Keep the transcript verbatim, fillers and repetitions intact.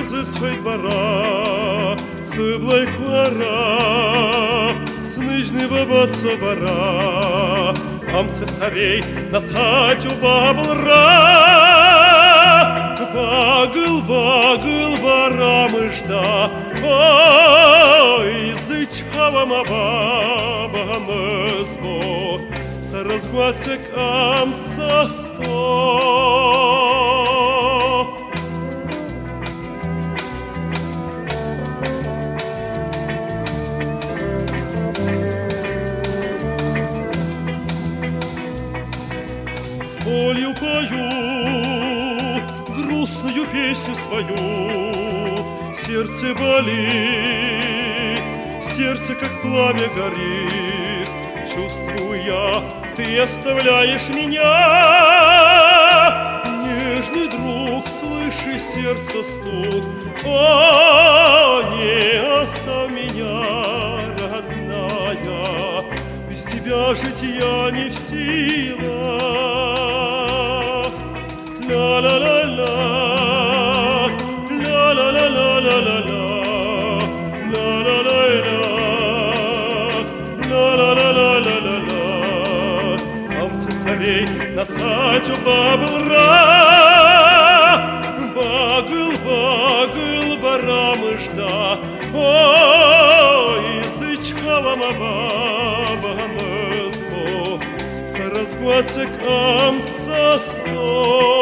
swej dvora, Sâblă-i coara, Snâjni băbăță bara, Am cesarei na saťu babılra, Bagıl bagıl baramıжda, Ой, zычавама babamız bo, Саразгуацек амца сто. Болью пою грустную песню свою, сердце болит, сердце как пламя горит, чувствую я, ты оставляешь меня. Нежный друг, слыши сердце стук, о, не оставь меня, родная, без тебя жить я не в силах. La la la la, la la la la la la la, la la la la, la la la la la la. Am cesarei na saťu babılra, Bagıl bagıl baramıжda, Ой, zычавама babamız bo, Саразгуацек амца сто.